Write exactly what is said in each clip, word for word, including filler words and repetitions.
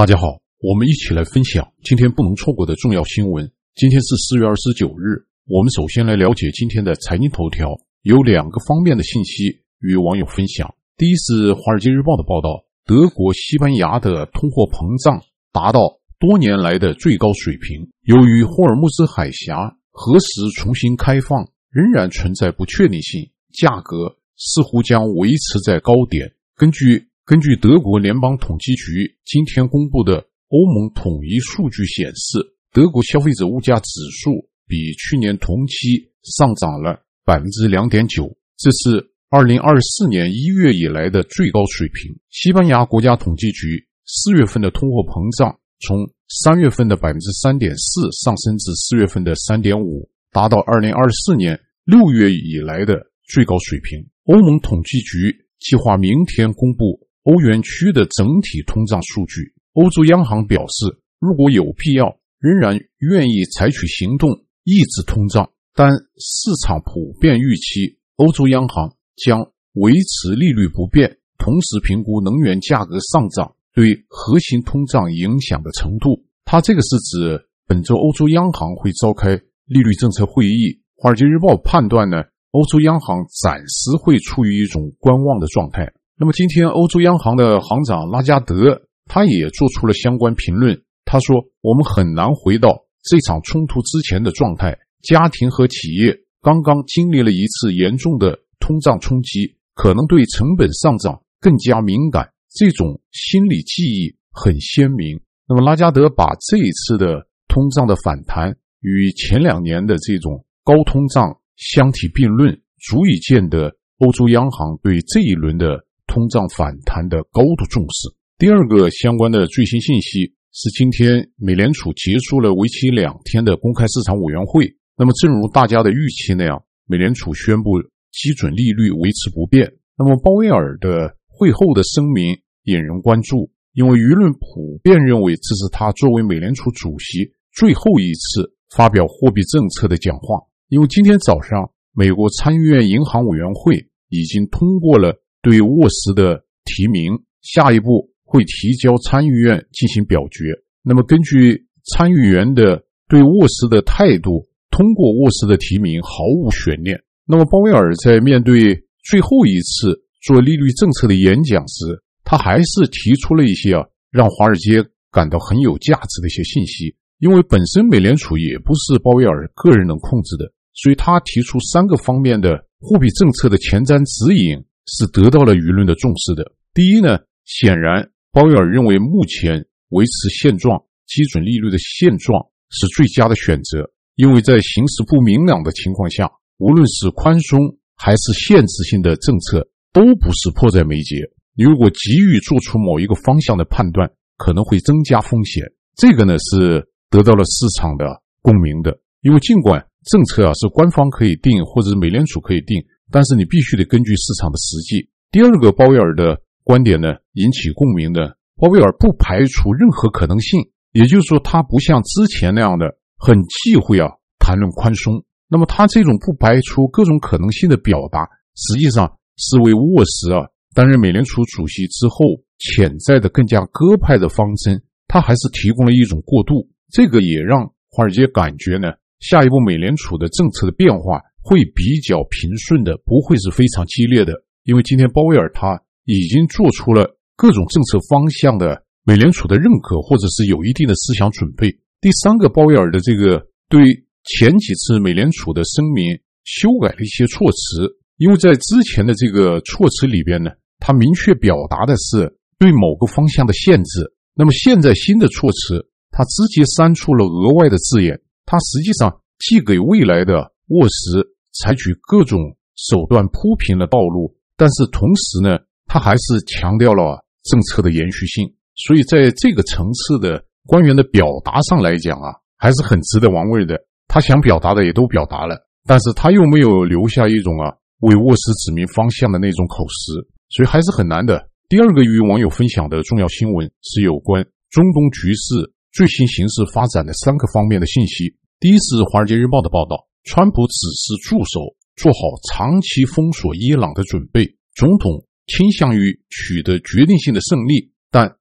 大家好，我们一起来分享今天不能错过的重要新闻。今天是四月二十九日，我们首先来了解今天的财经头条，有两个方面的信息与网友分享。第一是华尔街日报的报道，德国、西班牙的通货膨胀达到多年来的最高水平。由于霍尔木兹海峡何时重新开放仍然存在不确定性，价格似乎将维持在高点。根据根据德国联邦统计局今天公布的欧盟统一数据显示，德国消费者物价指数比去年同期上涨了 百分之二点九， 这是二零二四年一月以来的最高水平。西班牙国家统计局四月份的通货膨胀从三月份的 百分之三点四 上升至四月份的 三点五， 达到二零二四年六月以来的最高水平。欧盟统计局计划明天公布欧元区的整体通胀数据。欧洲央行表示，如果有必要，仍然愿意采取行动抑制通胀，但市场普遍预期欧洲央行将维持利率不变，同时评估能源价格上涨对核心通胀影响的程度。它这个是指本周欧洲央行会召开利率政策会议。华尔街日报判断呢，欧洲央行暂时会处于一种观望的状态。那么今天欧洲央行的行长拉加德他也做出了相关评论，他说我们很难回到这场冲突之前的状态，家庭和企业刚刚经历了一次严重的通胀冲击，可能对成本上涨更加敏感，这种心理记忆很鲜明。那么拉加德把这一次的通胀的反弹与前两年的这种高通胀相提并论，足以见得欧洲央行对这一轮的通胀反弹的高度重视。第二个相关的最新信息是，今天美联储结束了为期两天的公开市场委员会。那么正如大家的预期那样，美联储宣布基准利率维持不变。那么鲍威尔的会后的声明引人关注，因为舆论普遍认为这是他作为美联储主席最后一次发表货币政策的讲话。因为今天早上美国参议院银行委员会已经通过了对沃什的提名，下一步会提交参议院进行表决。那么根据参议员的对沃什的态度，通过沃什的提名毫无悬念。那么鲍威尔在面对最后一次做利率政策的演讲时，他还是提出了一些啊让华尔街感到很有价值的一些信息。因为本身美联储也不是鲍威尔个人能控制的，所以他提出三个方面的货币政策的前瞻指引是得到了舆论的重视的。第一呢，显然鲍威尔认为目前维持现状基准利率的现状是最佳的选择，因为在形势不明朗的情况下，无论是宽松还是限制性的政策都不是迫在眉睫。你如果急于做出某一个方向的判断，可能会增加风险。这个呢是得到了市场的共鸣的。因为尽管政策啊是官方可以定或者是美联储可以定，但是你必须得根据市场的实际。第二个鲍威尔的观点呢引起共鸣的，鲍威尔不排除任何可能性，也就是说他不像之前那样的很忌讳啊谈论宽松。那么他这种不排除各种可能性的表达，实际上是为沃什啊担任美联储主席之后潜在的更加鸽派的方针，他还是提供了一种过渡。这个也让华尔街感觉呢，下一步美联储的政策的变化会比较平顺的，不会是非常激烈的。因为今天鲍威尔他已经做出了各种政策方向的美联储的认可，或者是有一定的思想准备。第三个，鲍威尔的这个对前几次美联储的声明修改了一些措辞，因为在之前的这个措辞里边呢，他明确表达的是对某个方向的限制。那么现在新的措辞他直接删除了额外的字眼，他实际上既给未来的沃什采取各种手段铺平了道路，但是同时呢他还是强调了政策的延续性。所以在这个层次的官员的表达上来讲啊，还是很值得玩味的。他想表达的也都表达了，但是他又没有留下一种啊为沃什指明方向的那种口实，所以还是很难的。第二个与网友分享的重要新闻是有关中东局势最新形势发展的三个方面的信息。第一是华尔街日报的报道，川普指示助手做好长期封锁伊朗的准备，总统倾向于取得决定性的胜利，但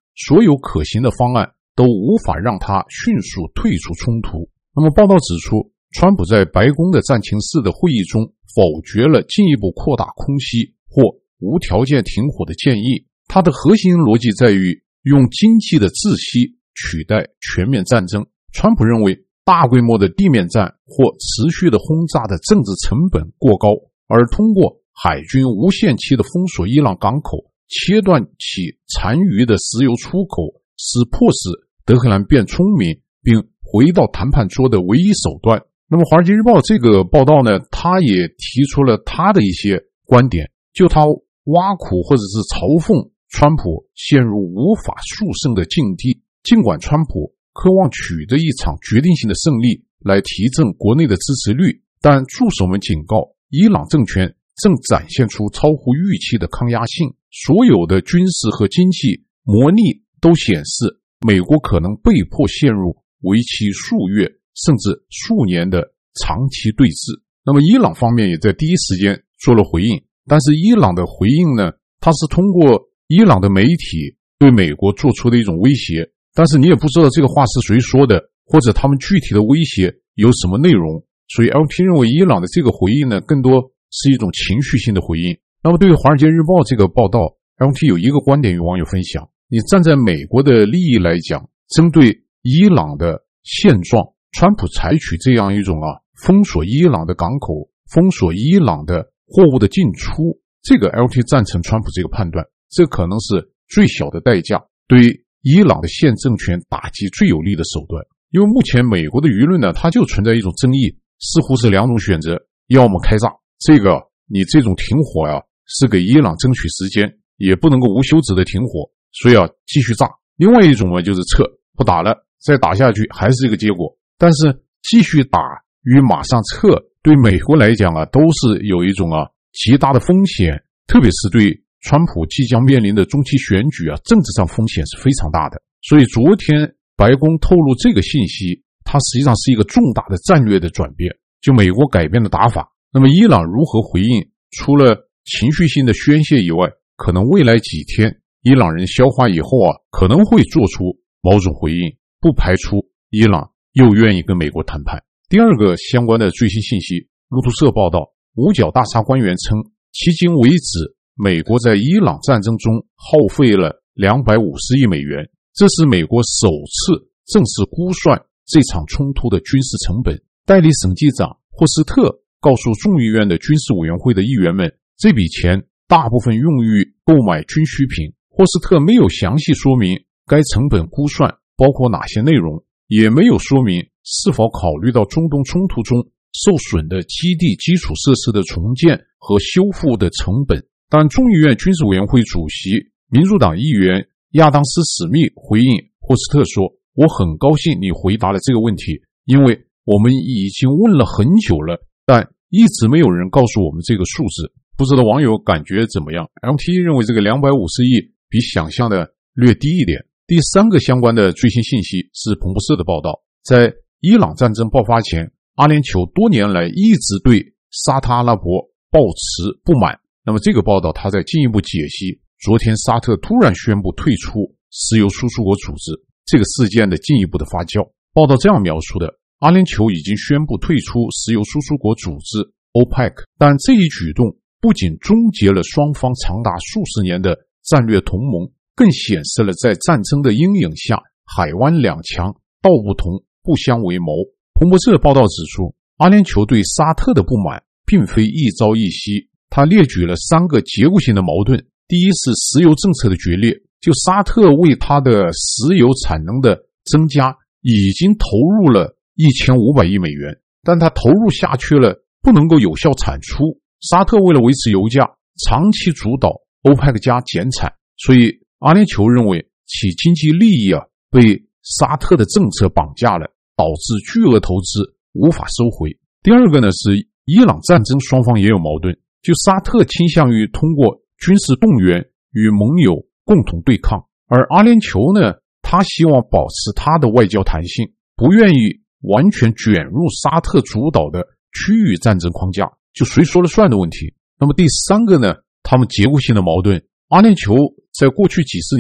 所有可行的方案都无法让他迅速退出冲突。那么报道指出，川普在白宫的战情室的会议中否决了进一步扩大空袭或无条件停火的建议。他的核心逻辑在于用经济的窒息取代全面战争。川普认为大规模的地面战或持续的轰炸的政治成本过高，而通过海军无限期的封锁伊朗港口，切断其残余的石油出口，是迫使德黑兰变聪明并回到谈判桌的唯一手段。那么华尔街日报这个报道呢，他也提出了他的一些观点，就他挖苦或者是嘲讽川普陷入无法速胜的境地。尽管川普渴望取得一场决定性的胜利来提振国内的支持率，但助手们警告，伊朗政权正展现出超乎预期的抗压性。所有的军事和经济模拟都显示，美国可能被迫陷入为期数月甚至数年的长期对峙。那么伊朗方面也在第一时间做了回应，但是伊朗的回应呢，它是通过伊朗的媒体对美国做出的一种威胁，但是你也不知道这个话是谁说的，或者他们具体的威胁有什么内容。所以 L T 认为伊朗的这个回应呢，更多是一种情绪性的回应。那么对于华尔街日报这个报道， L T 有一个观点与网友分享，你站在美国的利益来讲，针对伊朗的现状，川普采取这样一种啊封锁伊朗的港口，封锁伊朗的货物的进出，这个 L T 赞成川普这个判断，这可能是最小的代价，对伊朗的现政权打击最有力的手段。因为目前美国的舆论呢，它就存在一种争议，似乎是两种选择，要么开炸，这个你这种停火呀、啊，是给伊朗争取时间，也不能够无休止的停火，所以要继续炸。另外一种呢，就是撤，不打了，再打下去还是这个结果。但是继续打与马上撤，对美国来讲啊，都是有一种啊极大的风险，特别是对川普即将面临的中期选举啊，政治上风险是非常大的。所以昨天白宫透露这个信息，它实际上是一个重大的战略的转变，就美国改变的打法。那么伊朗如何回应，除了情绪性的宣泄以外，可能未来几天伊朗人消化以后啊，可能会做出某种回应，不排除伊朗又愿意跟美国谈判。第二个相关的最新信息，路透社报道，五角大厦官员称，迄今为止美国在伊朗战争中耗费了两百五十亿美元，这是美国首次正式估算这场冲突的军事成本。代理审计长霍斯特告诉众议院的军事委员会的议员们，这笔钱大部分用于购买军需品。霍斯特没有详细说明该成本估算包括哪些内容，也没有说明是否考虑到中东冲突中受损的基地基础设施的重建和修复的成本。但众议院军事委员会主席民主党议员亚当斯·史密回应霍斯特说，我很高兴你回答了这个问题，因为我们已经问了很久了，但一直没有人告诉我们这个数字。不知道网友感觉怎么样？ L T 认为这个两百五十亿比想象的略低一点。第三个相关的最新信息是彭博社的报道，在伊朗战争爆发前，阿联酋多年来一直对沙特阿拉伯抱持不满。那么这个报道他在进一步解析昨天沙特突然宣布退出石油输出国组织这个事件的进一步的发酵。报道这样描述的，阿联酋已经宣布退出石油输出国组织 O P E C， 但这一举动不仅终结了双方长达数十年的战略同盟，更显示了在战争的阴影下，海湾两强道不同，不相为谋。彭博社报道指出，阿联酋对沙特的不满并非一朝一夕，他列举了三个结构性的矛盾。第一是石油政策的决裂，就沙特为他的石油产能的增加已经投入了一千五百亿美元，但他投入下去了不能够有效产出。沙特为了维持油价，长期主导 O P E C 加减产，所以阿联酋认为其经济利益啊被沙特的政策绑架了，导致巨额投资无法收回。第二个呢是伊朗战争双方也有矛盾，就沙特倾向于通过军事动员与盟友共同对抗，而阿联酋呢，他希望保持他的外交弹性，不愿意完全卷入沙特主导的区域战争框架，就谁说了算的问题。那么第三个呢，他们结构性的矛盾，阿联酋在过去几十年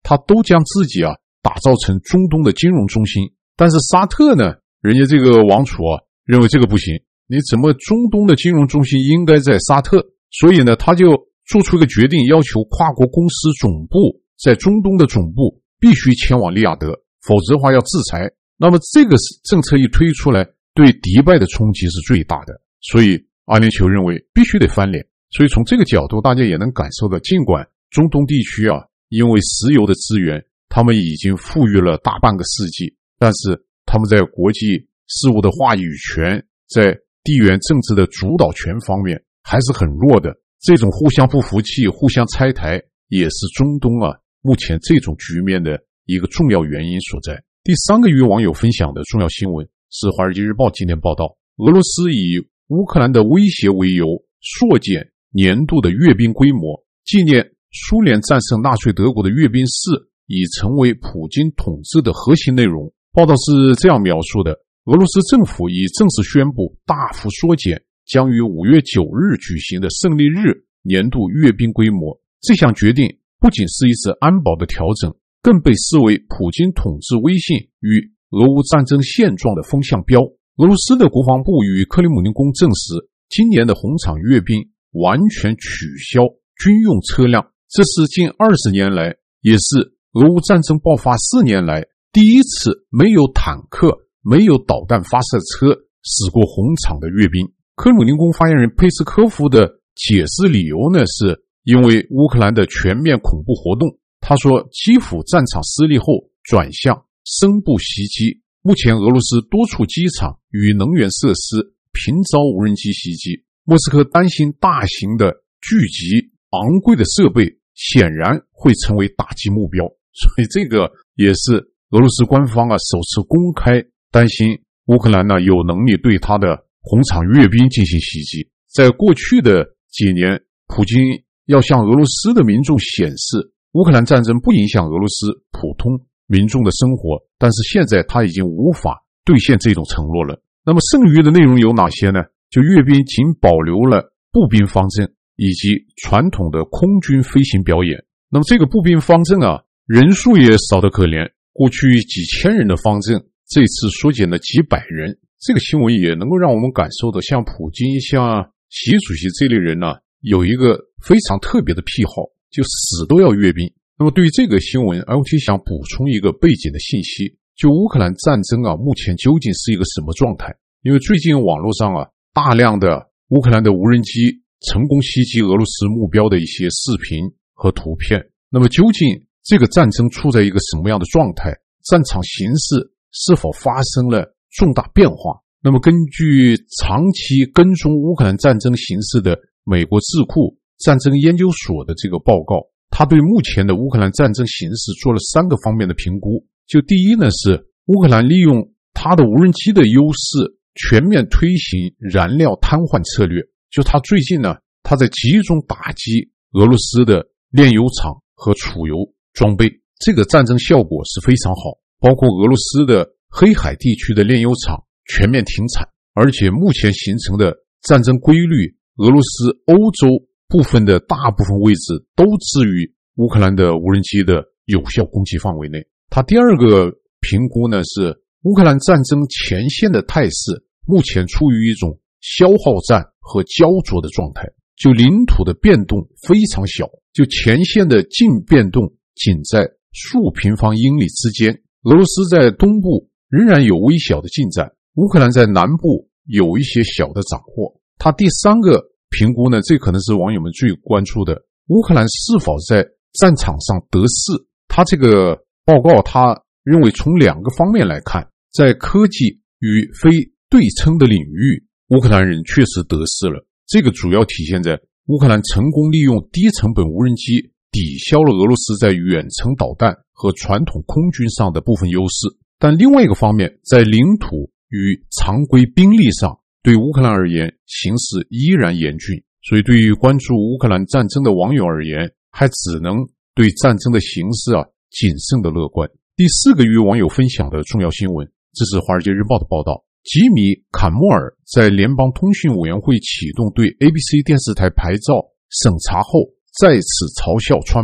他都将自己啊打造成中东的金融中心。但是沙特呢，人家这个王储啊认为这个不行，你怎么中东的金融中心应该在沙特？所以呢，他就做出一个决定，要求跨国公司总部在中东的总部必须迁往利雅得，否则的话要制裁。那么这个政策一推出来，对迪拜的冲击是最大的，所以阿联酋认为必须得翻脸。所以从这个角度，大家也能感受到，尽管中东地区啊，因为石油的资源，他们已经富裕了大半个世纪，但是他们在国际事务的话语权，在地缘政治的主导权方面还是很弱的。这种互相不服气、互相拆台，也是中东啊目前这种局面的一个重要原因所在。第三个与网友分享的重要新闻是《华尔街日报》今天报道，俄罗斯以乌克兰的威胁为由，缩减年度的阅兵规模，纪念苏联战胜纳粹德国的阅兵式已成为普京统治的核心内容。报道是这样描述的：俄罗斯政府已正式宣布大幅缩减将于五月九日举行的胜利日年度阅兵规模。这项决定不仅是一次安保的调整，更被视为普京统治威信与俄乌战争现状的风向标。俄罗斯的国防部与克里姆林宫证实，今年的红场阅兵完全取消军用车辆，这是近二十年来，也是俄乌战争爆发四年来第一次没有坦克、没有导弹发射车驶过红场的阅兵。克里姆林宫发言人佩斯科夫的解释理由呢，是因为乌克兰的全面恐怖活动。他说，基辅战场失利后转向深部袭击，目前俄罗斯多处机场与能源设施频遭无人机袭击，莫斯科担心大型的聚集昂贵的设备显然会成为打击目标。所以这个也是俄罗斯官方啊首次公开担心乌克兰呢有能力对他的红场阅兵进行袭击。在过去的几年，普京要向俄罗斯的民众显示乌克兰战争不影响俄罗斯普通民众的生活，但是现在他已经无法兑现这种承诺了。那么剩余的内容有哪些呢？就阅兵仅保留了步兵方阵以及传统的空军飞行表演。那么这个步兵方阵啊，人数也少得可怜，过去几千人的方阵，这次缩减了几百人。这个新闻也能够让我们感受到，像普京、像习主席这类人呢、啊，有一个非常特别的癖好，就死都要阅兵。那么对于这个新闻 L T 想补充一个背景的信息，就乌克兰战争啊，目前究竟是一个什么状态？因为最近网络上啊，大量的乌克兰的无人机成功袭击俄罗斯目标的一些视频和图片。那么究竟这个战争处在一个什么样的状态？战场形势是否发生了重大变化？那么根据长期跟踪乌克兰战争形势的美国智库战争研究所的这个报告，他对目前的乌克兰战争形势做了三个方面的评估。就第一呢，是乌克兰利用他的无人机的优势，全面推行燃料瘫痪策略。就他最近呢，他在集中打击俄罗斯的炼油厂和储油装备，这个战争效果是非常好，包括俄罗斯的黑海地区的炼油厂全面停产，而且目前形成的战争规律，俄罗斯欧洲部分的大部分位置都置于乌克兰的无人机的有效攻击范围内。他第二个评估呢，是乌克兰战争前线的态势目前处于一种消耗战和焦灼的状态，就领土的变动非常小，就前线的净变动仅在数平方英里之间。俄罗斯在东部仍然有微小的进展，乌克兰在南部有一些小的斩获。他第三个评估呢，这可能是网友们最关注的，乌克兰是否在战场上得势。他这个报告他认为从两个方面来看，在科技与非对称的领域，乌克兰人确实得势了。这个主要体现在乌克兰成功利用低成本无人机抵消了俄罗斯在远程导弹和传统空军上的部分优势。但另外一个方面，在领土与常规兵力上，对乌克兰而言形势依然严峻。所以对于关注乌克兰战争的网友而言，还只能对战争的形势啊谨慎的乐观。第四个与网友分享的重要新闻，这是《华尔街日报》的报道。吉米·坎莫尔在联邦通讯委员会启动对 A B C 电视台牌照审查后，再次嘲笑川普，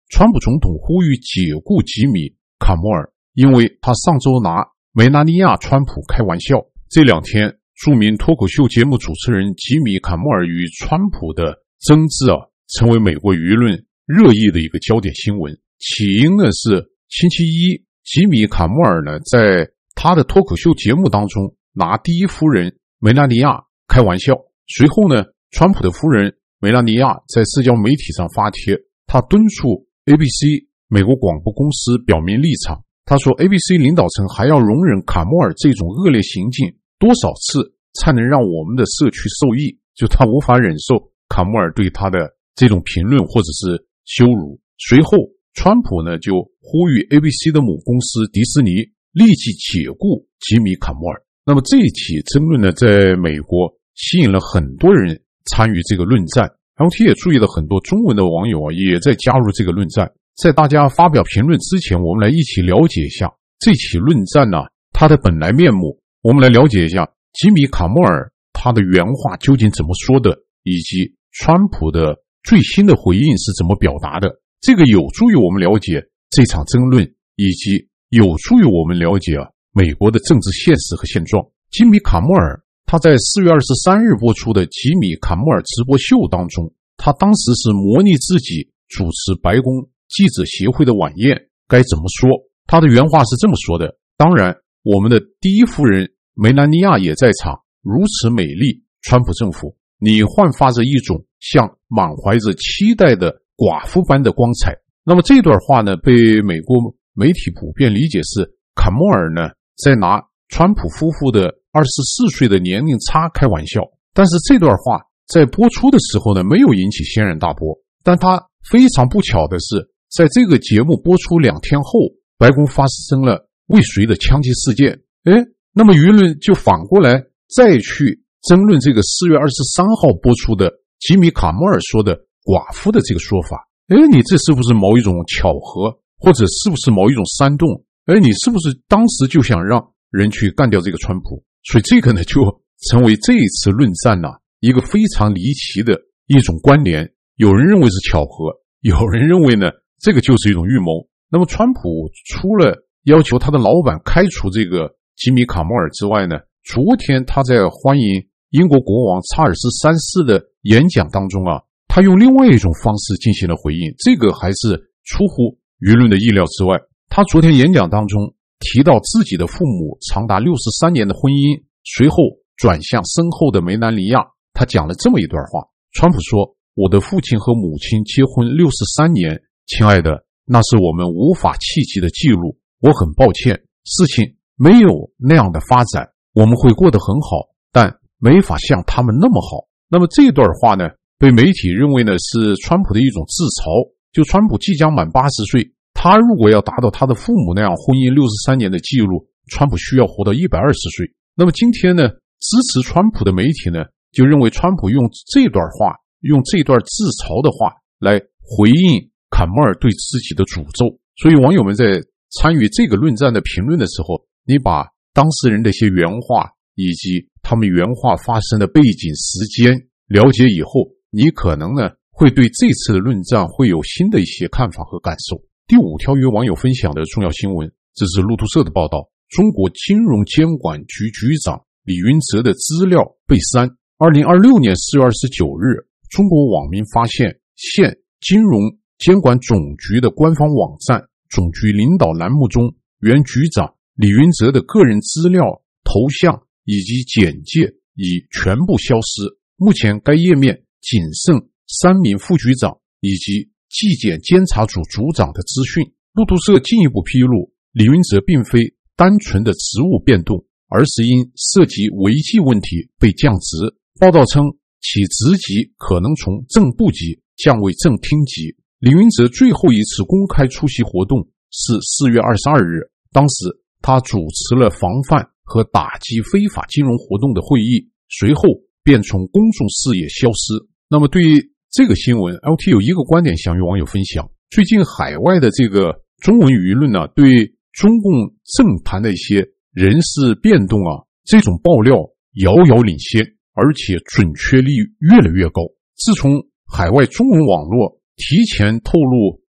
川普总统呼吁解雇吉米·卡莫尔，因为他上周拿梅拉尼亚·川普开玩笑。这两天，著名脱口秀节目主持人吉米·卡莫尔与川普的争执啊，成为美国舆论热议的一个焦点新闻。起因呢是星期一，吉米·卡莫尔呢在他的脱口秀节目当中拿第一夫人梅拉尼亚开玩笑。随后呢，川普的夫人梅拉尼亚在社交媒体上发帖，他敦促 A B C 美国广播公司表明立场。他说 A B C 领导层还要容忍卡莫尔这种恶劣行径多少次才能让我们的社区受益，就他无法忍受卡莫尔对他的这种评论或者是羞辱。随后川普呢就呼吁 A B C 的母公司迪士尼立即解雇吉米·卡莫尔。那么这一起争论呢，在美国吸引了很多人参与这个论战。 L T 也注意了很多中文的网友啊，也在加入这个论战。在大家发表评论之前，我们来一起了解一下这起论战呢、啊、它的本来面目。我们来了解一下吉米·卡莫尔他的原话究竟怎么说的，以及川普的最新的回应是怎么表达的。这个有助于我们了解这场争论，以及有助于我们了解啊美国的政治现实和现状。吉米·卡莫尔他在四月二十三日播出的吉米·卡莫尔直播秀当中，他当时是模拟自己主持白宫记者协会的晚宴该怎么说。他的原话是这么说的：当然我们的第一夫人梅兰妮亚也在场，如此美丽，川普政府你焕发着一种像满怀着期待的寡妇般的光彩。那么这段话呢，被美国媒体普遍理解是卡莫尔呢在拿川普夫妇的二十四岁的年龄差开玩笑。但是这段话在播出的时候呢，没有引起轩然大波。但他非常不巧的是，在这个节目播出两天后，白宫发生了未遂的枪击事件。诶，那么舆论就反过来再去争论这个四月二十三号播出的吉米·卡莫尔说的寡妇的这个说法。诶，你这是不是某一种巧合，或者是不是某一种煽动？诶，你是不是当时就想让人去干掉这个川普？所以这个呢，就成为这一次论战呢、啊、一个非常离奇的一种关联。有人认为是巧合，有人认为呢这个就是一种预谋。那么川普除了要求他的老板开除这个吉米·卡莫尔之外呢，昨天他在欢迎英国国王查尔斯三世的演讲当中啊，他用另外一种方式进行了回应，这个还是出乎舆论的意料之外。他昨天演讲当中提到自己的父母长达六十三年的婚姻，随后转向身后的梅兰妮亚，他讲了这么一段话。川普说，我的父亲和母亲结婚六十三年，亲爱的，那是我们无法企及的记录。我很抱歉，事情没有那样的发展，我们会过得很好，但没法像他们那么好。那么这段话呢，被媒体认为呢是川普的一种自嘲。就川普即将满八十岁，他如果要达到他的父母那样婚姻六十三年的记录，川普需要活到一百二十岁。那么今天呢，支持川普的媒体呢，就认为川普用这段话，用这段自嘲的话来回应卡莫尔对自己的诅咒。所以网友们在参与这个论战的评论的时候，你把当事人的一些原话以及他们原话发生的背景时间了解以后，你可能呢会对这次的论战会有新的一些看法和感受。第五条与网友分享的重要新闻，这是路透社的报道。中国金融监管局局长李云泽的资料被删。二零二六年四月二十九日，中国网民发现现金融监管总局的官方网站总局领导栏目中，原局长李云泽的个人资料、头像以及简介已全部消失。目前该页面仅剩三名副局长以及纪检监察组组长的资讯。路透社进一步披露，李云泽并非单纯的职务变动，而是因涉及违纪问题被降职。报道称，其职级可能从正部级降为正厅级。李云泽最后一次公开出席活动是四月二十二日，当时他主持了防范和打击非法金融活动的会议，随后便从公众视野消失。那么对于这个新闻 L T 有一个观点想与网友分享。最近海外的这个中文舆论呢，对中共政坛的一些人事变动啊，这种爆料遥遥领先，而且准确率越来越高。自从海外中文网络提前透露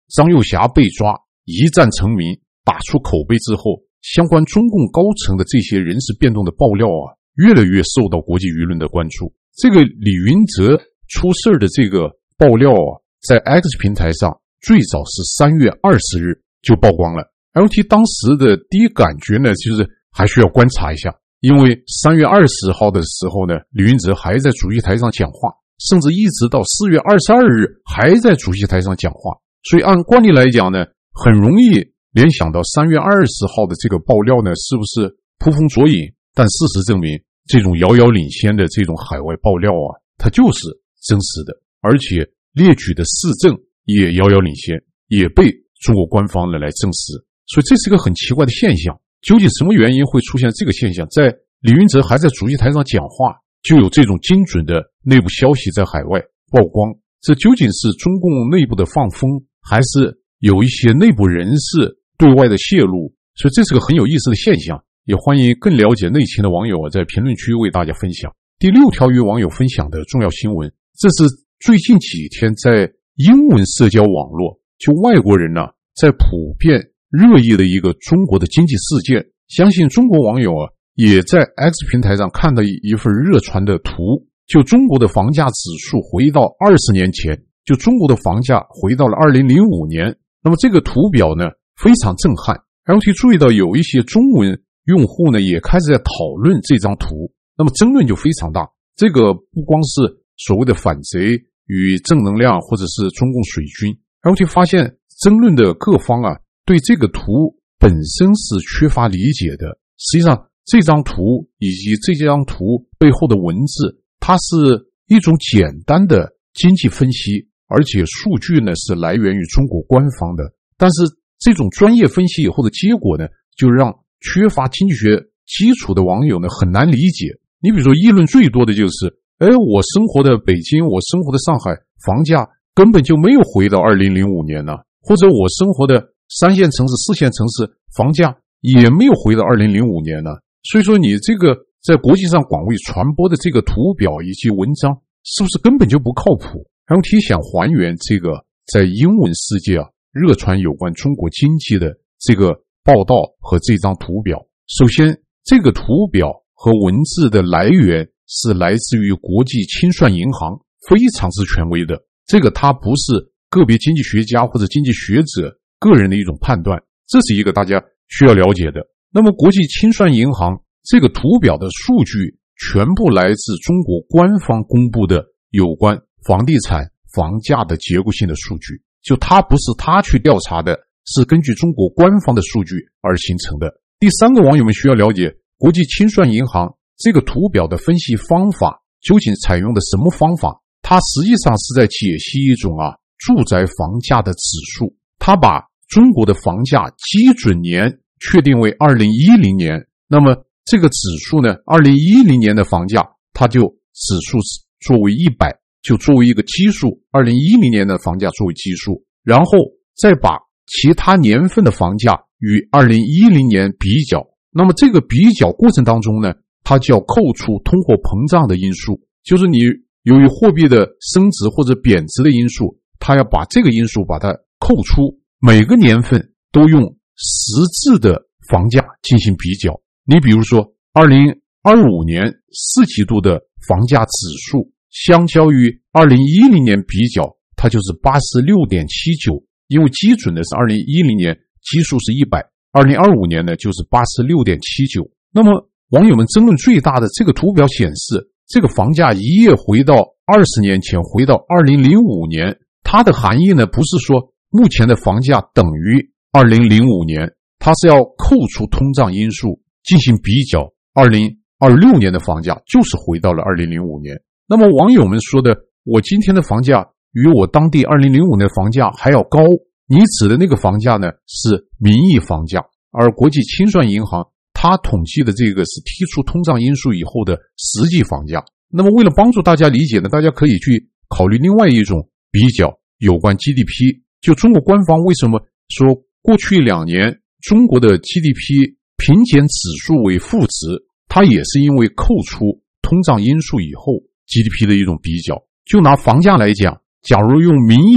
张又侠被抓，一战成名，打出口碑之后，相关中共高层的这些人事变动的爆料啊，越来越受到国际舆论的关注。这个李云泽出事的这个爆料啊，在 X 平台上最早是三月二十日就曝光了。L T 当时的第一感觉呢，就是还需要观察一下，因为三月二十号的时候呢，李云泽还在主席台上讲话，甚至一直到四月二十二日还在主席台上讲话，所以按惯例来讲呢，很容易联想到三月二十号的这个爆料呢，是不是捕风捉影？但事实证明，这种遥遥领先的这种海外爆料啊，它就是真实的，而且列举的事证也遥遥领先，也被中国官方的来证实。所以这是一个很奇怪的现象，究竟什么原因会出现这个现象？在李云泽还在主席台上讲话，就有这种精准的内部消息在海外曝光，这究竟是中共内部的放风，还是有一些内部人士对外的泄露？所以这是个很有意思的现象，也欢迎更了解内情的网友啊，在评论区为大家分享。第六条与网友分享的重要新闻，这是最近几天在英文社交网络，就外国人呢、啊、在普遍热议的一个中国的经济事件。相信中国网友啊也在 X 平台上看到一份热传的图，就中国的房价指数回到二十年前，就中国的房价回到了二零零五年。那么这个图表呢非常震撼， L T 注意到有一些中文用户呢也开始在讨论这张图，那么争论就非常大。这个不光是所谓的反贼与正能量或者是中共水军， L T 发现争论的各方啊对这个图本身是缺乏理解的。实际上这张图以及这张图背后的文字，它是一种简单的经济分析，而且数据呢是来源于中国官方的，但是这种专业分析以后的结果呢，就让缺乏经济学基础的网友呢很难理解。你比如说议论最多的就是哎，我生活的北京，我生活的上海房价根本就没有回到二零零五年呢，或者我生活的三线城市四线城市房价也没有回到二零零五年呢。所以说你这个在国际上广为传播的这个图表以及文章是不是根本就不靠谱？L T想还原这个在英文世界啊热传有关中国经济的这个报道和这张图表。首先这个图表和文字的来源是来自于国际清算银行，非常之权威的，这个它不是个别经济学家或者经济学者个人的一种判断，这是一个大家需要了解的。那么国际清算银行这个图表的数据全部来自中国官方公布的有关房地产房价的结构性的数据，就它不是他去调查的，是根据中国官方的数据而形成的。第三个网友们需要了解，国际清算银行这个图表的分析方法究竟采用的什么方法？它实际上是在解析一种啊住宅房价的指数，它把中国的房价基准年确定为二零一零年，那么这个指数呢二零一零年的房价它就指数作为一百，就作为一个基数，二零一零年的房价作为基数，然后再把其他年份的房价与二零一零年比较，那么这个比较过程当中呢，它就要扣除通货膨胀的因素，就是你由于货币的升值或者贬值的因素，它要把这个因素把它扣除，每个年份都用实质的房价进行比较。你比如说二零二五年四季度的房价指数相较于二零一零年比较，它就是 八十六点七九， 因为基准的是二零一零年，基数是一百，二零二五年呢就是 八十六点七九。 那么网友们争论最大的这个图表显示，这个房价一夜回到二十年前，回到二零零五年，它的含义呢不是说目前的房价等于二零零五年，它是要扣除通胀因素进行比较，二零二六年的房价就是回到了二零零五年。那么网友们说的我今天的房价与我当地二零零五年的房价还要高，你指的那个房价呢是名义房价，而国际清算银行它统计的这个是剔除通胀因素以后的实际房价。那么为了帮助大家理解呢，大家可以去考虑另外一种比较，有关 G D P。 就中国官方为什么说过去两年中国的 G D P 平减指数为负值，它也是因为扣除通胀因素以后 G D P 的一种比较。就拿房价来讲，假如用名义的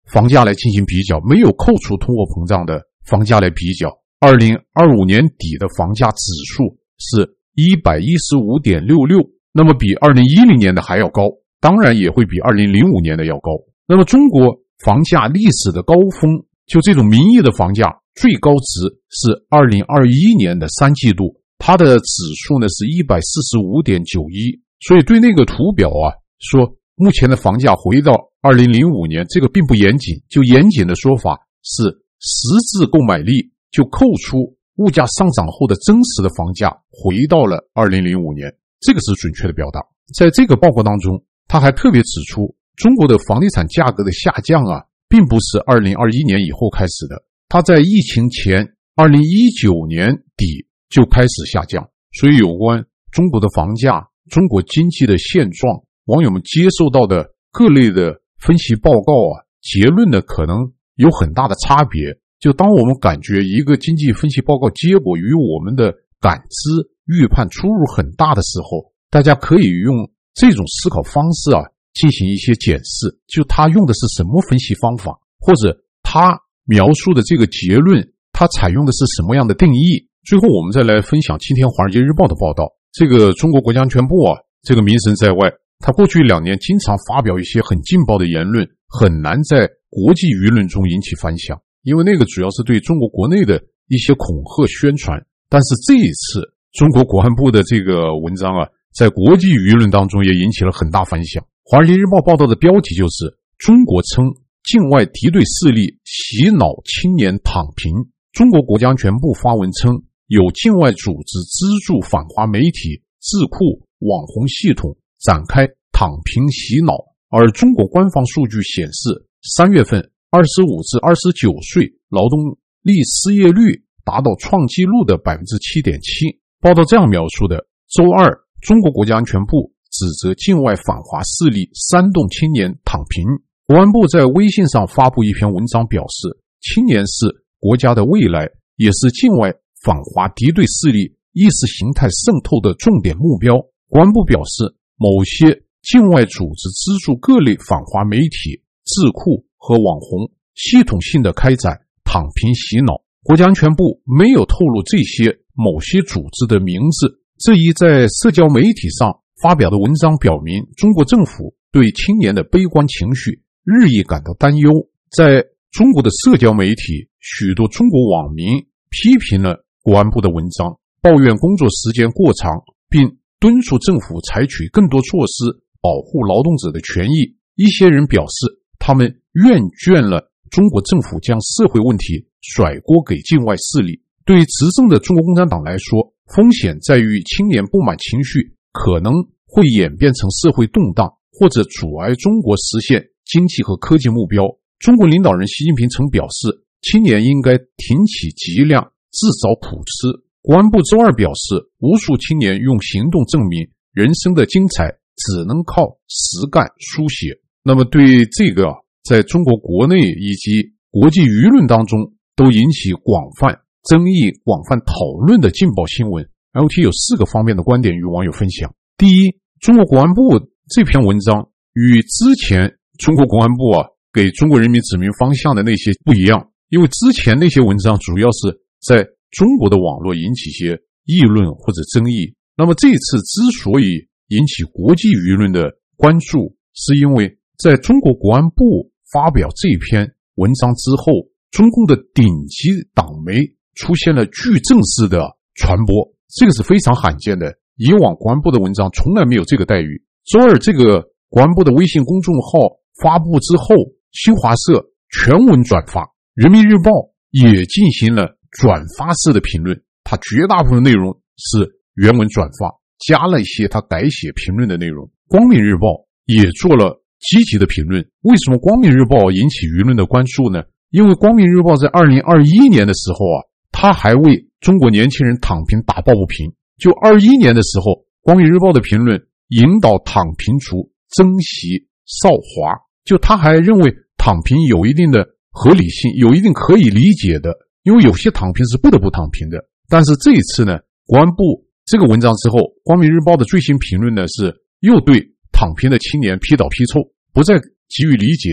房价来进行比较，没有扣除通货膨胀的房价来比较，二零二五年底的房价指数是 一百一十五点六六， 那么比二零一零年的还要高，当然也会比二零零五年的要高。那么中国房价历史的高峰，就这种名义的房价最高值是二零二一年的三季度，它的指数呢是 一百四十五点九一， 所以对那个图表啊说目前的房价回到二零零五年，这个并不严谨，就严谨的说法是实质购买力就扣除物价上涨后的真实的房价回到了二零零五年，这个是准确的表达。在这个报告当中，他还特别指出，中国的房地产价格的下降啊，并不是二零二一年以后开始的，它在疫情前二零一九年底就开始下降。所以有关中国的房价、中国经济的现状，网友们接受到的各类的分析报告啊，结论呢可能有很大的差别。就当我们感觉一个经济分析报告结果与我们的感知预判出入很大的时候，大家可以用这种思考方式啊进行一些检视，就他用的是什么分析方法，或者他描述的这个结论他采用的是什么样的定义。最后我们再来分享今天华尔街日报的报道，这个中国国家安全部啊，这个名声在外，他过去两年经常发表一些很劲爆的言论，很难在国际舆论中引起反响，因为那个主要是对中国国内的一些恐吓宣传。但是这一次中国国安部的这个文章啊，在国际舆论当中也引起了很大反响。华尔街日报报道的标题就是中国称境外敌对势力洗脑青年躺平。中国国家安全部发文称，有境外组织资助反华媒体、智库、网红系统展开躺平洗脑。而中国官方数据显示，三月份二十五至二十九岁劳动力失业率达到创纪录的 百分之七点七。 报道这样描述的，周二中国国家安全部指责境外反华势力煽动青年躺平。国安部在微信上发布一篇文章表示，青年是国家的未来，也是境外反华敌对势力意识形态渗透的重点目标。国安部表示，某些境外组织资助各类反华媒体、智库和网红系统性的开展躺平洗脑。国家安全部没有透露这些某些组织的名字。这一在社交媒体上发表的文章表明，中国政府对青年的悲观情绪日益感到担忧。在中国的社交媒体，许多中国网民批评了国安部的文章，抱怨工作时间过长，并敦促政府采取更多措施保护劳动者的权益。一些人表示，他们厌倦了中国政府将社会问题甩锅给境外势力。对于执政的中国共产党来说，风险在于青年不满情绪可能会演变成社会动荡，或者阻碍中国实现经济和科技目标。中国领导人习近平曾表示，青年应该挺起脊梁，自找苦吃。国安部周二表示，无数青年用行动证明，人生的精彩只能靠实干书写。那么对这个在中国国内以及国际舆论当中都引起广泛争议、广泛讨论的劲爆新闻， L T 有四个方面的观点与网友分享。第一，中国国安部这篇文章与之前中国国安部啊给中国人民指明方向的那些不一样，因为之前那些文章主要是在中国的网络引起些议论或者争议，那么这次之所以引起国际舆论的关注，是因为在中国国安部发表这篇文章之后，中共的顶级党媒出现了矩阵式的传播，这个是非常罕见的，以往国安部的文章从来没有这个待遇。周二这个国安部的微信公众号发布之后，新华社全文转发，人民日报也进行了转发式的评论，它绝大部分内容是原文转发，加了一些它改写评论的内容。光明日报也做了积极的评论。为什么光明日报引起舆论的关注呢？因为光明日报在二零二一年的时候啊，他还为中国年轻人躺平打抱不平。就二一年的时候，光明日报的评论引导躺平族珍惜少华，就他还认为躺平有一定的合理性，有一定可以理解的，因为有些躺平是不得不躺平的。但是这一次呢，国安部这个文章之后，光明日报的最新评论呢是又对躺平的青年批倒批臭，不再给予理解了。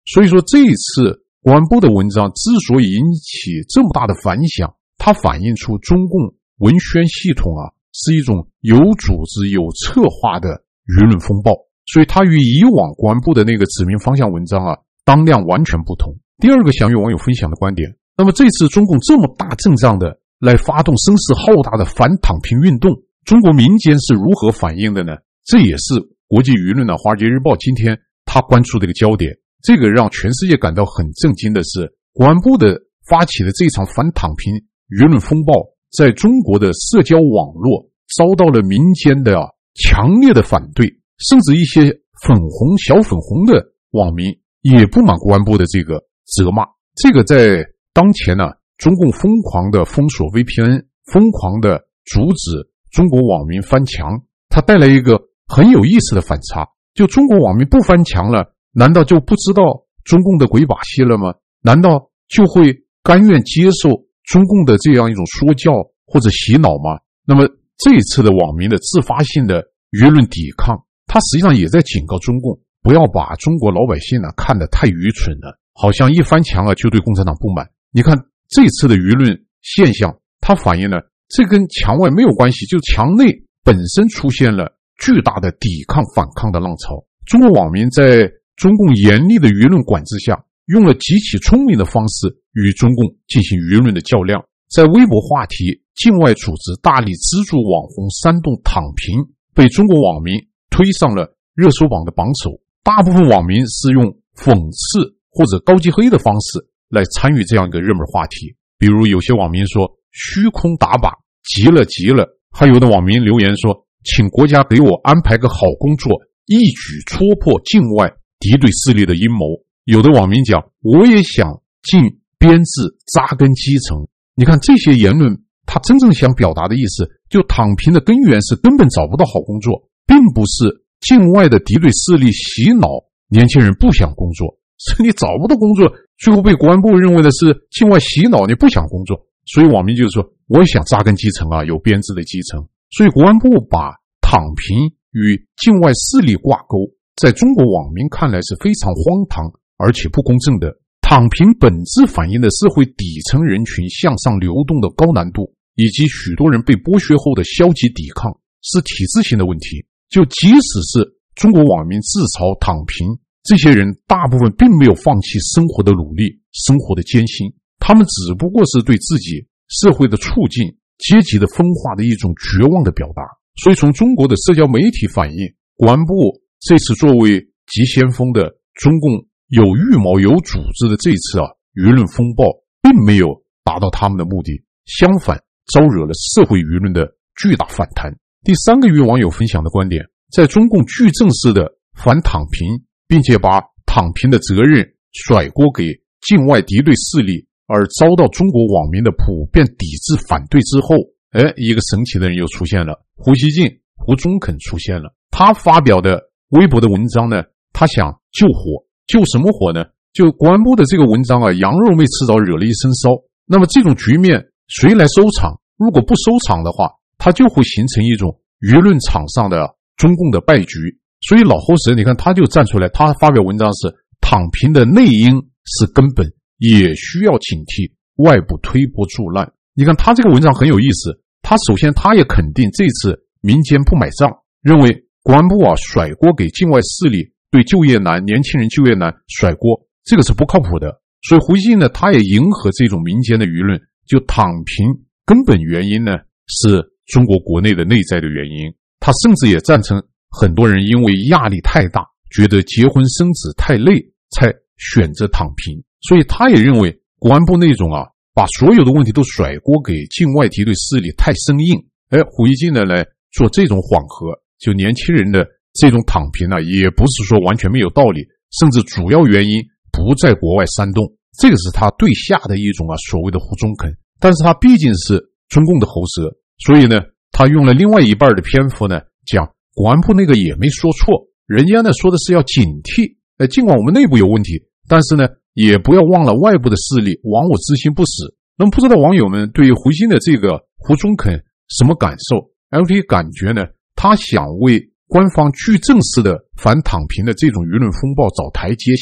所以说这一次国安部的文章之所以引起这么大的反响，它反映出中共文宣系统啊是一种有组织有策划的舆论风暴，所以它与以往国安部的那个指明方向文章啊当量完全不同。第二个想与网友分享的观点，那么这次中共这么大阵仗的来发动声势浩大的反躺平运动，中国民间是如何反应的呢？这也是国际舆论啊，华尔街日报今天他关注的一个焦点。这个让全世界感到很震惊的是，国安部的发起的这场反躺平舆论风暴，在中国的社交网络遭到了民间的啊强烈的反对，甚至一些粉红小粉红的网民也不满国安部的这个责骂。这个在当前呢、啊，中共疯狂的封锁 V P N， 疯狂的阻止中国网民翻墙，它带来一个很有意思的反差。就中国网民不翻墙了，难道就不知道中共的鬼把戏了吗？难道就会甘愿接受中共的这样一种说教或者洗脑吗？那么这一次的网民的自发性的舆论抵抗，它实际上也在警告中共，不要把中国老百姓呢、啊、看得太愚蠢了，好像一翻墙啊就对共产党不满。你看这次的舆论现象，它反映了这跟墙外没有关系，就墙内本身出现了巨大的抵抗反抗的浪潮。中国网民在中共严厉的舆论管制下，用了极其聪明的方式与中共进行舆论的较量。在微博话题境外组织大力资助网红煽动躺平，被中国网民推上了热搜榜的榜首。大部分网民是用讽刺或者高级黑的方式来参与这样一个热门话题，比如有些网民说虚空打靶，急了急了，还有的网民留言说请国家给我安排个好工作，一举戳破境外敌对势力的阴谋。有的网民讲我也想进编制扎根基层。你看这些言论，他真正想表达的意思，就躺平的根源是根本找不到好工作，并不是境外的敌对势力洗脑年轻人不想工作，是你找不到工作，最后被国安部认为的是境外洗脑你不想工作。所以网民就是说我也想扎根基层啊，有编制的基层。所以国安部把躺平与境外势力挂钩，在中国网民看来是非常荒唐而且不公正的。躺平本质反映的社会底层人群向上流动的高难度，以及许多人被剥削后的消极抵抗，是体制性的问题。就即使是中国网民自嘲躺平，这些人大部分并没有放弃生活的努力，生活的艰辛，他们只不过是对自己社会的处境、阶级的分化的一种绝望的表达。所以从中国的社交媒体反映，国安部这次作为急先锋的中共有预谋有组织的这次啊舆论风暴，并没有达到他们的目的，相反招惹了社会舆论的巨大反弹。第三个与网友分享的观点，在中共矩阵式的反躺平，并且把躺平的责任甩锅给境外敌对势力，而遭到中国网民的普遍抵制反对之后，哎，一个神奇的人又出现了，胡锡进、胡中肯出现了。他发表的微博的文章呢，他想救火，救什么火呢？就国安部的这个文章啊，羊肉没吃着惹了一身烧。那么这种局面谁来收场？如果不收场的话，它就会形成一种舆论场上的中共的败局。所以老侯神你看他就站出来，他发表文章是躺平的内因是根本，也需要警惕外部推波助澜。你看他这个文章很有意思，他首先他也肯定这次民间不买账，认为国安部啊甩锅给境外势力，对就业难、年轻人就业难甩锅，这个是不靠谱的。所以胡锡进呢，他也迎合这种民间的舆论，就躺平根本原因呢是中国国内的内在的原因。他甚至也赞成很多人因为压力太大，觉得结婚生子太累，才选择躺平。所以他也认为国安部那种啊把所有的问题都甩锅给境外敌对势力太生硬。哎，胡锡进呢来做这种缓和，就年轻人的这种躺平呢，也不是说完全没有道理，甚至主要原因不在国外煽动，这个是他对下的一种啊所谓的胡中肯。但是他毕竟是中共的喉舌，所以呢他用了另外一半的篇幅呢讲国安部那个也没说错，人家呢说的是要警惕，呃，尽管我们内部有问题，但是呢也不要忘了外部的势力亡我之心不死。那么不知道网友们对胡锡进的这个胡中肯什么感受？ L T 感觉呢，他想为官方矩阵式的反躺平的这种舆论风暴找台阶下，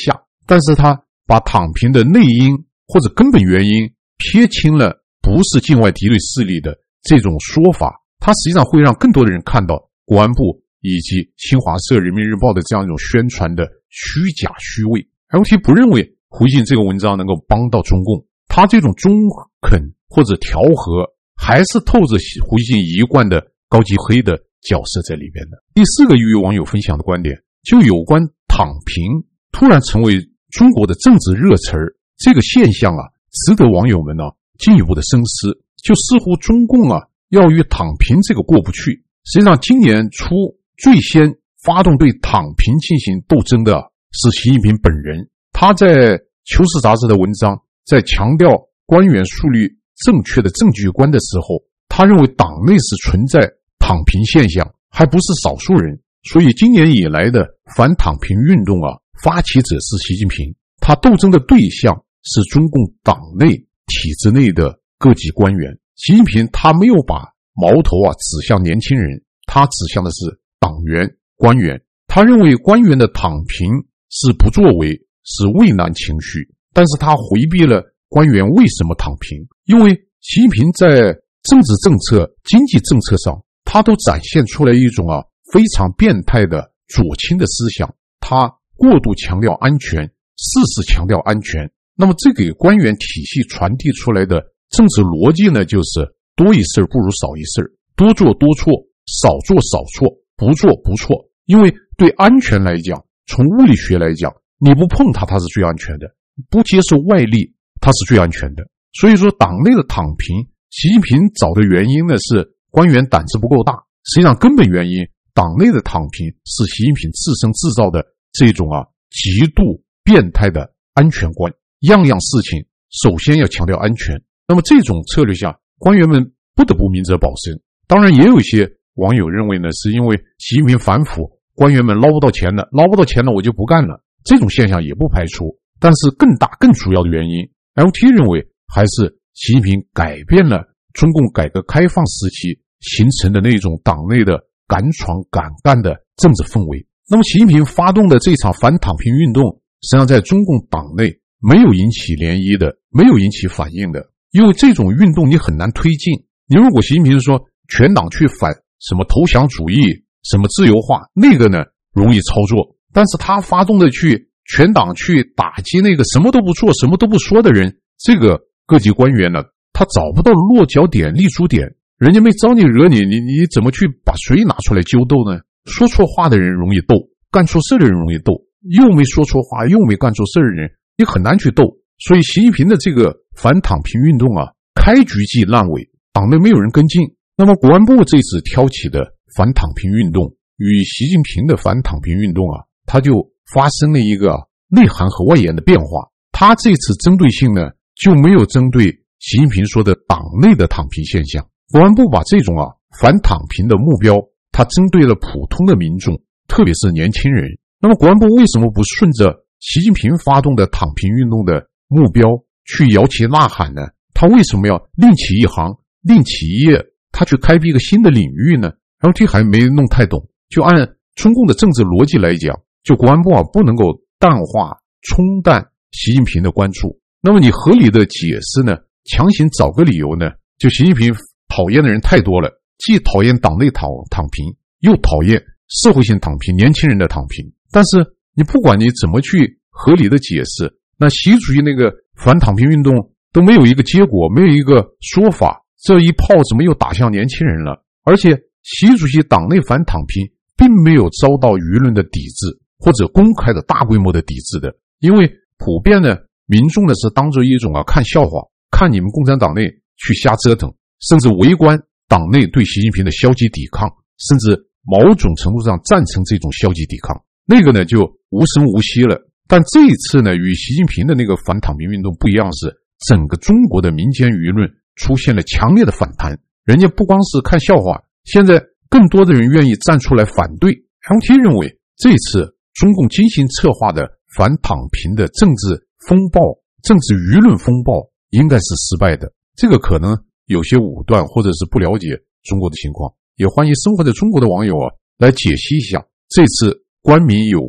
但是他把躺平的内因或者根本原因撇清了，不是境外敌对势力的这种说法，它实际上会让更多的人看到国安部以及新华社、人民日报的这样一种宣传的虚假虚伪。 L T 不认为胡锡进这个文章能够帮到中共，他这种中肯或者调和还是透着胡锡进一贯的高级黑的角色在里边的。第四个与网友分享的观点，就有关躺平突然成为中国的政治热词儿这个现象啊，值得网友们呢进一步的深思。就似乎中共啊要与躺平这个过不去。实际上今年初最先发动对躺平进行斗争的是习近平本人。他在求是杂志的文章在强调官员树立正确的证据观的时候，他认为党内是存在躺平现象，还不是少数人。所以今年以来的反躺平运动啊，发起者是习近平，他斗争的对象是中共党内体制内的各级官员。习近平他没有把矛头啊指向年轻人，他指向的是党员官员。他认为官员的躺平是不作为，是畏难情绪，但是他回避了官员为什么躺平。因为习近平在政治政策、经济政策上，他都展现出来一种啊非常变态的左倾的思想，他过度强调安全，事事强调安全。那么这给官员体系传递出来的政治逻辑呢，就是多一事不如少一事，多做多错，少做少错，不做不错。因为对安全来讲，从物理学来讲，你不碰它，它是最安全的；不接受外力，它是最安全的。所以说，党内的躺平，习近平找的原因呢是官员胆子不够大。实际上，根本原因，党内的躺平是习近平自身制造的这种啊极度变态的安全观，样样事情首先要强调安全。那么这种策略下，官员们不得不明哲保身。当然，也有一些网友认为呢，是因为习近平反腐，官员们捞不到钱了，捞不到钱了我就不干了，这种现象也不排除。但是更大更主要的原因 L T 认为还是习近平改变了中共改革开放时期形成的那种党内的敢闯敢干的政治氛围。那么习近平发动的这场反躺平运动，实际上在中共党内没有引起涟漪的，没有引起反应的。因为这种运动你很难推进。你如果习近平说全党去反什么投降主义，什么自由化，那个呢容易操作。但是他发动的去全党去打击那个什么都不做什么都不说的人，这个各级官员呢，他找不到落脚点立足点。人家没招你惹你，你你怎么去把谁拿出来揪斗呢？说错话的人容易斗，干错事的人容易斗，又没说错话又没干错事的人你很难去斗。所以习近平的这个反躺平运动啊，开局即烂尾，党内没有人跟进。那么国安部这次挑起的反躺平运动与习近平的反躺平运动啊，它就发生了一个内涵和外延的变化。它这次针对性呢，就没有针对习近平说的党内的躺平现象。国安部把这种啊反躺平的目标，它针对了普通的民众，特别是年轻人。那么国安部为什么不顺着习近平发动的躺平运动的目标去摇旗呐喊呢？他为什么要另起一行另起一页，他去开辟一个新的领域呢？ L T 还没弄太懂。就按中共的政治逻辑来讲，就国安部啊不能够淡化冲淡习近平的关注。那么你合理的解释呢，强行找个理由呢，就习近平讨厌的人太多了，既讨厌党内躺躺平，又讨厌社会性躺平，年轻人的躺平。但是你不管你怎么去合理的解释，那习主席那个反躺平运动都没有一个结果，没有一个说法，这一炮怎么又打向年轻人了？而且习主席党内反躺平并没有遭到舆论的抵制，或者公开的大规模的抵制的。因为普遍的民众呢是当作一种啊看笑话，看你们共产党内去瞎折腾，甚至围观党内对习近平的消极抵抗，甚至某种程度上赞成这种消极抵抗，那个呢就无声无息了。但这一次呢，与习近平的那个反躺平运动不一样，是整个中国的民间舆论出现了强烈的反弹。人家不光是看笑话，现在更多的人愿意站出来反对。 L T 认为这次中共精心策划的反躺平的政治风暴，政治舆论风暴应该是失败的。这个可能有些武断，或者是不了解中国的情况，也欢迎生活在中国的网友啊来解析一下这次官民有关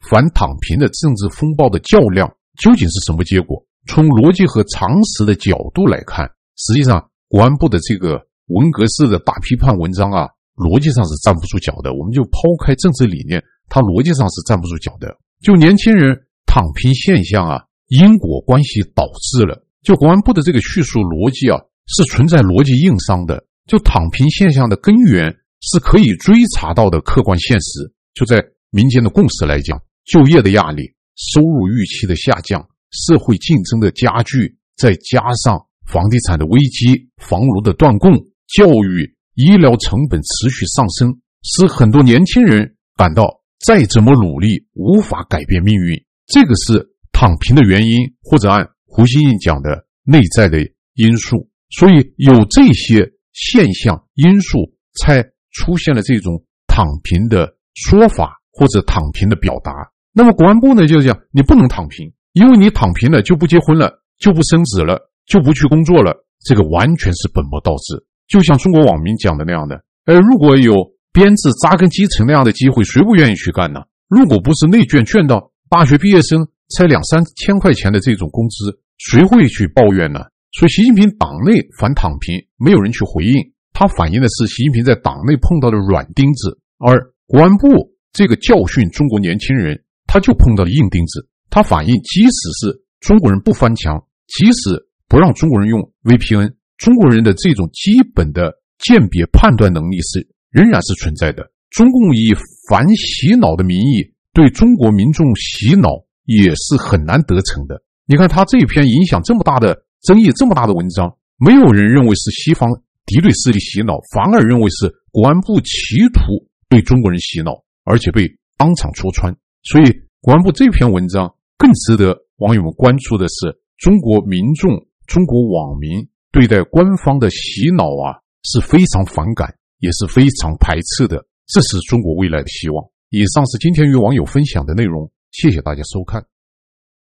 反躺平的政治风暴的较量究竟是什么结果？从逻辑和常识的角度来看，实际上国安部的这个文革式的大批判文章啊，逻辑上是站不住脚的。我们就抛开政治理念，它逻辑上是站不住脚的。就年轻人躺平现象啊，因果关系导致了，就国安部的这个叙述逻辑啊，是存在逻辑硬伤的。就躺平现象的根源是可以追查到的客观现实。就在民间的共识来讲，就业的压力、收入预期的下降、社会竞争的加剧，再加上房地产的危机、房屋的断供、教育、医疗成本持续上升，使很多年轻人感到再怎么努力无法改变命运。这个是躺平的原因，或者按胡锡进讲的内在的因素。所以有这些现象因素，才出现了这种躺平的说法或者躺平的表达。那么国安部呢，就是讲你不能躺平，因为你躺平了就不结婚了，就不生子了，就不去工作了，这个完全是本末倒置。就像中国网民讲的那样的，呃，如果有编制扎根基层那样的机会，谁不愿意去干呢？如果不是内卷卷到大学毕业生才两三千块钱的这种工资，谁会去抱怨呢？所以习近平党内反躺平，没有人去回应，它反映的是习近平在党内碰到的软钉子，而国安部这个教训中国年轻人，他就碰到了硬钉子。它反映即使是中国人不翻墙，即使不让中国人用 V P N， 中国人的这种基本的鉴别判断能力是仍然是存在的。中共以反洗脑的名义对中国民众洗脑也是很难得逞的。你看他这一篇影响这么大的争议这么大的文章，没有人认为是西方敌对势力洗脑，反而认为是国安部企图对中国人洗脑，而且被当场戳穿。所以国安部这篇文章更值得网友们关注的是，中国民众、中国网民对待官方的洗脑啊是非常反感，也是非常排斥的，这是中国未来的希望。以上是今天与网友分享的内容，谢谢大家收看。